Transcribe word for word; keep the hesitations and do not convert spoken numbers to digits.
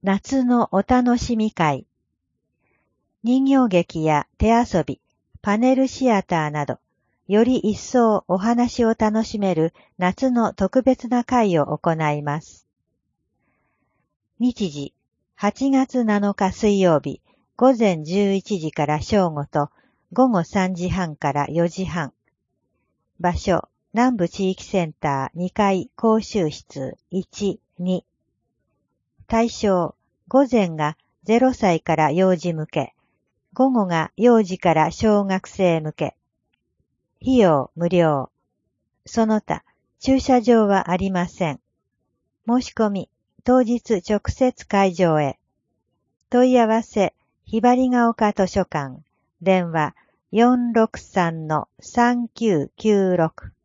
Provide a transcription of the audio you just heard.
夏のお楽しみ会。人形劇や手遊び、パネルシアターなど、より一層お話を楽しめる夏の特別な会を行います。日時、はちがつなのか水曜日、午前じゅういちじから正午と、午後さんじはんからよじはん。場所、南部地域センターにかい講習室いち、に。対象、午前がゼロさいから幼児向け、午後が幼児から小学生向け。費用無料。その他、駐車場はありません。申し込み、当日直接会場へ。問い合わせ、ひばりが丘図書館、電話 よんろくさんのさんきゅうきゅうろく。